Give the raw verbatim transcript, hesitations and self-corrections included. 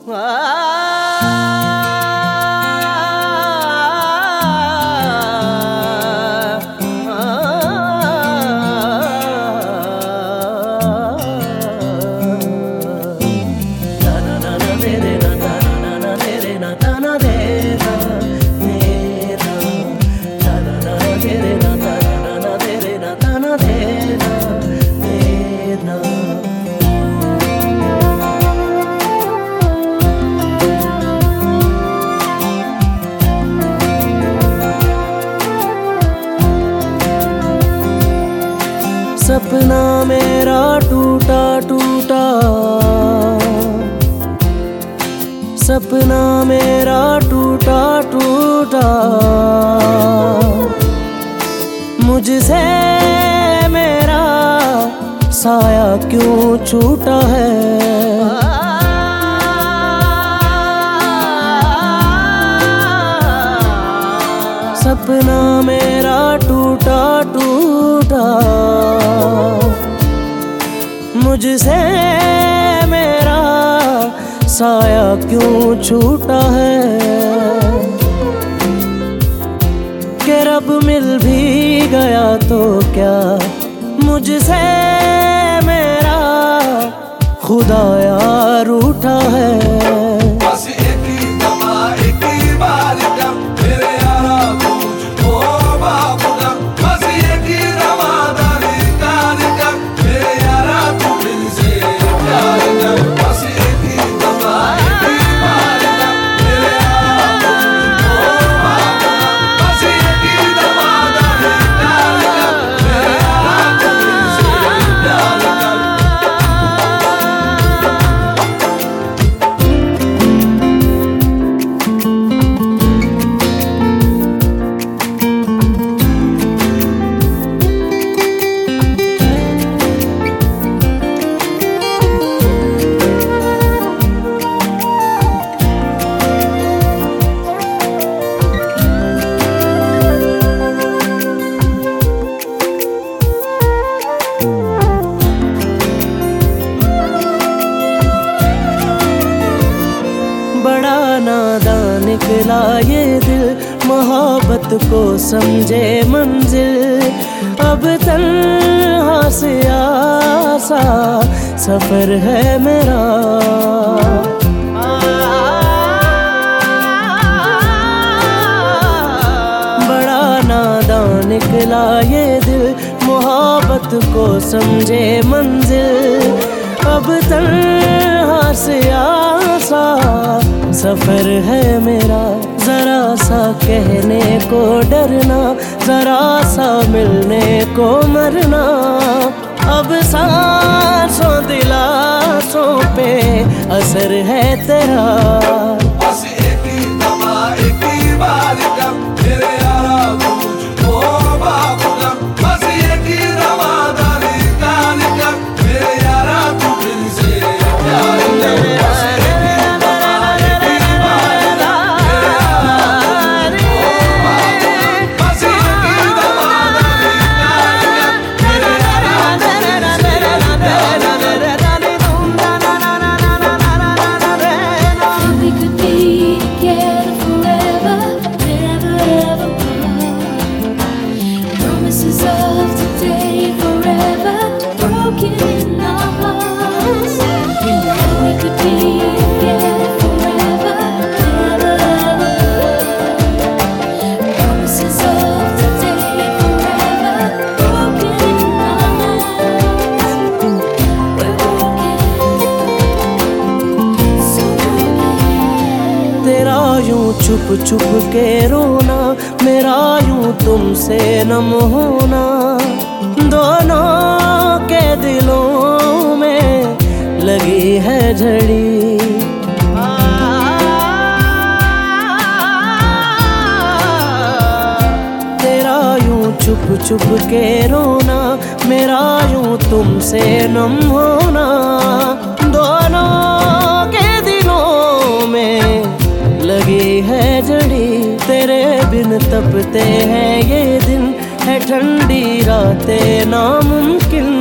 सपना मेरा टूटा टूटा, सपना मेरा टूटा टूटा, मुझसे मेरा साया क्यों छूटा है। सपना मेरा टूटा टूटा, मुझसे मेरा साया क्यों छूटा है। कि रब मिल भी गया तो क्या मुझसे मेरा खुदाया रूठा है। बड़ा नादान निकला ये दिल, मोहब्बत को समझे मंजिल। अब तन्हा से आसा सफर है मेरा। बड़ा नादान निकला ये दिल, मोहब्बत को समझे मंजिल। अब तन्हा से आसा सफर है मेरा। जरा सा कहने को डरना, जरा सा मिलने को मरना। अब सांसों दिलासों पे असर है तेरा। बस एक ही दफा एक ही बार कब मेरे यारा मुझको बाबूगा। बस एक ही दफा दारी कार कब मेरे यारा तू दिल से प्यार कर। यूं छुप छुप के रोना, मेरा यूं तुमसे नम होना। दोनों के दिलों में लगी है झड़ी। तेरा यूं छुप छुप के रोना, मेरा यूं तुमसे नम होना। दोनों के दिलों में लगी है जड़ी। तेरे बिन तपते हैं ये दिन, है ठंडी रातें नामुमकिन।